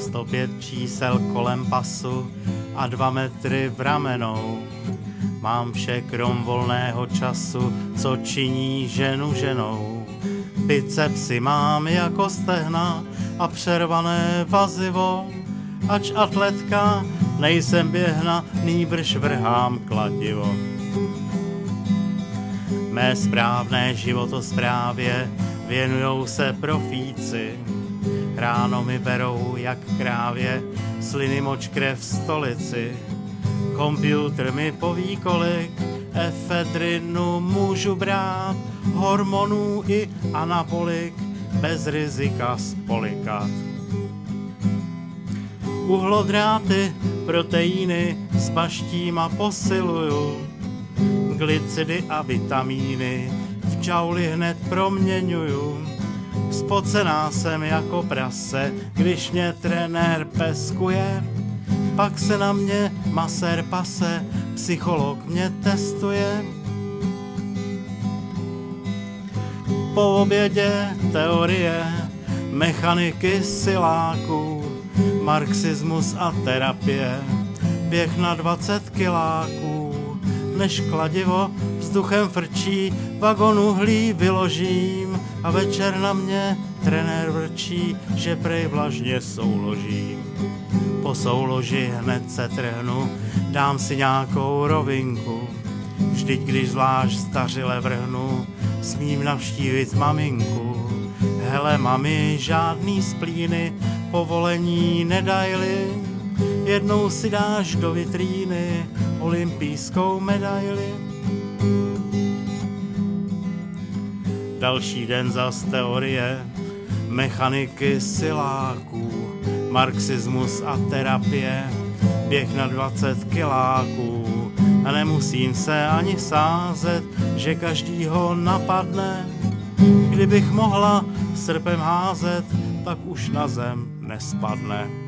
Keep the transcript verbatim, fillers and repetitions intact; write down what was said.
sto pět čísel kolem pasu a dva metry v ramenou. Mám vše krom volného času, co činí ženu ženou. Bicepsy mám jako stehna a přervané vazivo. Ač atletka, nejsem běhna, nýbrž vrhám kladivo. Mé správné životosprávě věnujou se profíci. Ráno mi berou jak krávě sliny moč krev stolici. Komputer mi poví kolik efedrinu můžu brát, hormonů i anabolik bez rizika spolikat. Uhlodráty, proteíny spaštím a posiluju, glycidy a vitamíny v džauli hned proměňuju. Spocená jsem jako prase, když mě trenér peskuje, pak se na mě masér pase, psycholog mě testuje. Po obědě teorie, mechaniky siláků, marxismus a terapie, běh na dvacet kiláků, než kladivo vzduchem frčí, vagon uhlí vyložím a večer na mě trenér vrčí, že prej vlažně souložím. Po souloži hned se trhnu, dám si nějakou rovinku, vždyť když zvlášť stařile vrhnu, smím navštívit maminku. Hele mami, žádný splíny, povolení nedajli, jednou si dáš do vitríny olympijskou medaili. Další den zas teorie, mechaniky siláků, marxismus a terapie, běh na dvacet kiláků. A nemusím se ani sázet, že každýho napadne. Kdybych mohla srpem házet, tak už na zem nespadne.